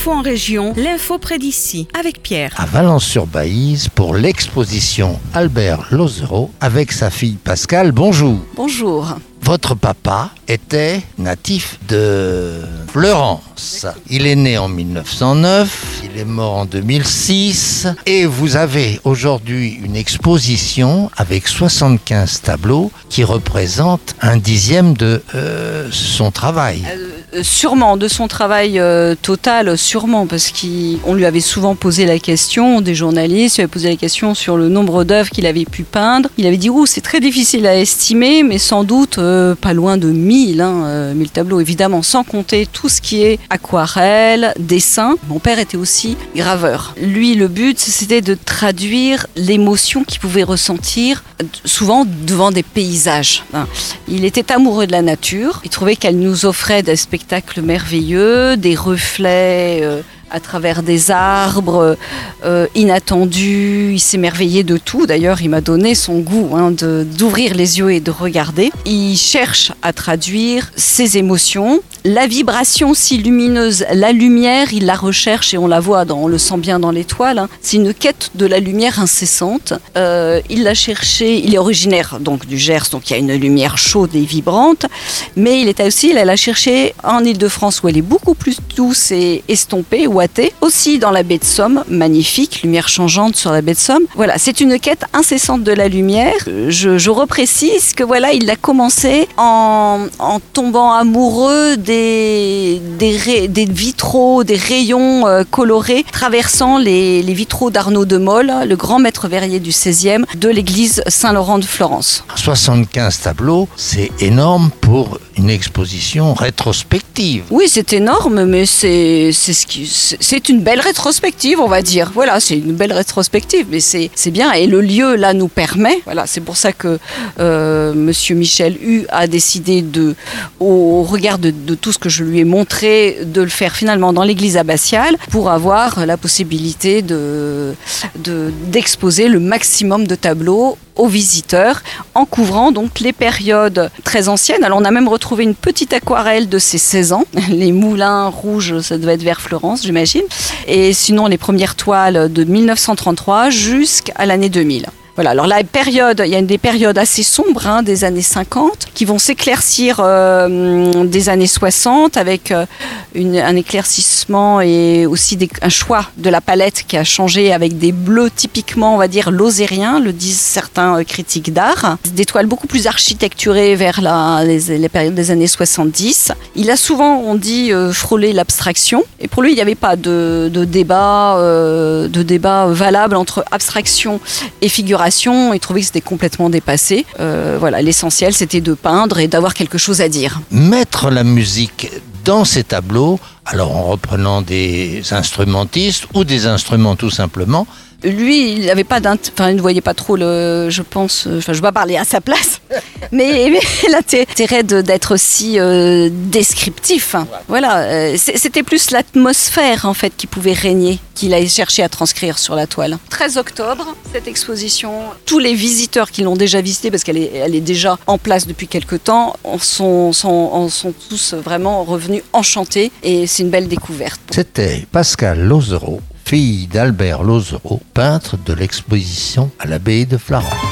L'info en région, l'info près d'ici, avec Pierre. À Valence-sur-Baïse pour l'exposition Albert Lozereau avec sa fille Pascale. Bonjour. Bonjour. Votre papa était natif de Fleurance. Il est né en 1909, il est mort en 2006 et vous avez aujourd'hui une exposition avec 75 tableaux qui représentent un dixième de son travail. Sûrement, de son travail total, sûrement, parce qu'on lui avait souvent posé la question, des journalistes lui avaient posé la question sur le nombre d'œuvres qu'il avait pu peindre. Il avait dit « c'est très difficile à estimer, mais sans doute pas loin de 1000 tableaux, évidemment, sans compter tout ce qui est aquarelle, dessin. » Mon père était aussi graveur. Lui, le but, c'était de traduire l'émotion qu'il pouvait ressentir, souvent devant des paysages. Il était amoureux de la nature, il trouvait qu'elle nous offrait des spectacles merveilleux, des reflets à travers des arbres inattendus. Il s'émerveillait de tout. D'ailleurs, il m'a donné son goût d'ouvrir les yeux et de regarder. Il cherche à traduire ses émotions. La vibration si lumineuse, la lumière, il la recherche et on la voit, on le sent bien dans l'étoile. C'est une quête de la lumière incessante. Il l'a cherché, il est originaire donc du Gers, donc il y a une lumière chaude et vibrante. Mais il l'a cherché en Île-de-France où elle est beaucoup plus douce et estompée, ouatée. Aussi dans la baie de Somme, magnifique, lumière changeante sur la baie de Somme. Voilà, c'est une quête incessante de la lumière. Je reprécise que il a commencé en tombant amoureux des vitraux, des rayons colorés traversant les vitraux d'Arnaud de Mol, le grand maître verrier du XVIe de l'église Saint-Laurent de Florence. 75 tableaux, c'est énorme pour une exposition rétrospective. Oui, c'est énorme, mais c'est une belle rétrospective, on va dire. Voilà, c'est une belle rétrospective, mais c'est bien. Et le lieu, là, nous permet. Voilà, c'est pour ça que Monsieur Michel Hu a décidé au regard de tout ce que je lui ai montré, de le faire finalement dans l'église abbatiale pour avoir la possibilité d'exposer le maximum de tableaux aux visiteurs en couvrant donc les périodes très anciennes. Alors on a même retrouvé une petite aquarelle de ses 16 ans, les moulins rouges, ça devait être vers Florence j'imagine, et sinon les premières toiles de 1933 jusqu'à l'année 2000. Voilà, alors il y a des périodes assez sombres des années 50 qui vont s'éclaircir des années 60 avec un éclaircissement et aussi un choix de la palette qui a changé avec des bleus typiquement, on va dire, lozériens, le disent certains critiques d'art. Des toiles beaucoup plus architecturées vers les périodes des années 70. Il a souvent, on dit, frôlé l'abstraction. Et pour lui, il n'y avait pas de débat valable entre abstraction et figuration. Il trouvait que c'était complètement dépassé. L'essentiel, c'était de peindre et d'avoir quelque chose à dire. Mettre la musique dans ces tableaux, alors en reprenant des instrumentistes ou des instruments tout simplement. Lui, il n'avait pas il ne voyait pas trop je pense, je vais pas parler à sa place, mais l'intérêt d'être si descriptif. Voilà, c'était plus l'atmosphère en fait qui pouvait régner, qu'il a cherché à transcrire sur la toile. 13 octobre, cette exposition, tous les visiteurs qui l'ont déjà visitée, parce qu'elle est déjà en place depuis quelque temps, en sont tous vraiment revenus enchantés et c'est une belle découverte. C'était Pascale Lozereau, fille d'Albert Lozereau, peintre de l'exposition à l'abbaye de Florence.